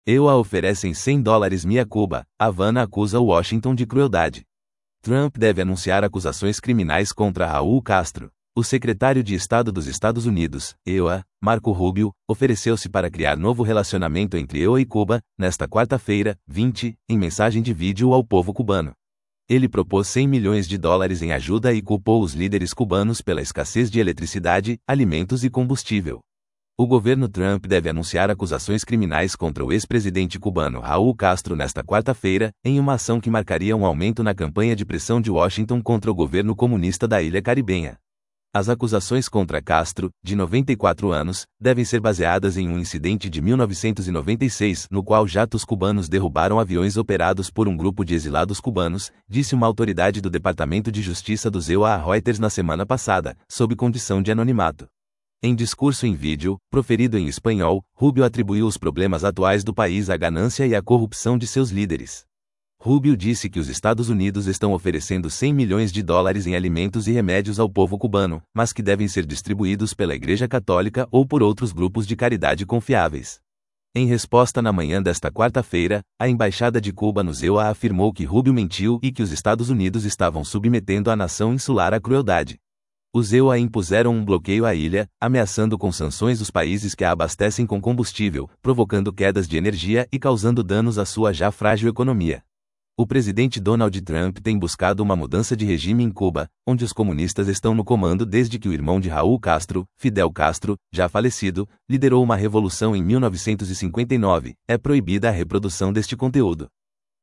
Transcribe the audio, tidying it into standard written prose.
EUA oferecem $100 mil a Cuba. Havana acusa Washington de crueldade. Trump deve anunciar acusações criminais contra Raul Castro. O secretário de Estado dos Estados Unidos, EUA, Marco Rubio, ofereceu-se para criar novo relacionamento entre EUA e Cuba, nesta quarta-feira, 20, em mensagem de vídeo ao povo cubano. Ele propôs $100 milhões em ajuda e culpou os líderes cubanos pela escassez de eletricidade, alimentos e combustível. O governo Trump deve anunciar acusações criminais contra o ex-presidente cubano Raul Castro nesta quarta-feira, em uma ação que marcaria um aumento na campanha de pressão de Washington contra o governo comunista da ilha caribenha. As acusações contra Castro, de 94 anos, devem ser baseadas em um incidente de 1996, no qual jatos cubanos derrubaram aviões operados por um grupo de exilados cubanos, disse uma autoridade do Departamento de Justiça do EUA a Reuters na semana passada, sob condição de anonimato. Em discurso em vídeo, proferido em espanhol, Rubio atribuiu os problemas atuais do país à ganância e à corrupção de seus líderes. Rubio disse que os Estados Unidos estão oferecendo $100 milhões em alimentos e remédios ao povo cubano, mas que devem ser distribuídos pela Igreja Católica ou por outros grupos de caridade confiáveis. Em resposta na manhã desta quarta-feira, a Embaixada de Cuba no EUA afirmou que Rubio mentiu e que os Estados Unidos estavam submetendo a nação insular à crueldade. Os EUA impuseram um bloqueio à ilha, ameaçando com sanções os países que a abastecem com combustível, provocando quedas de energia e causando danos à sua já frágil economia. O presidente Donald Trump tem buscado uma mudança de regime em Cuba, onde os comunistas estão no comando desde que o irmão de Raul Castro, Fidel Castro, já falecido, liderou uma revolução em 1959. É proibida a reprodução deste conteúdo.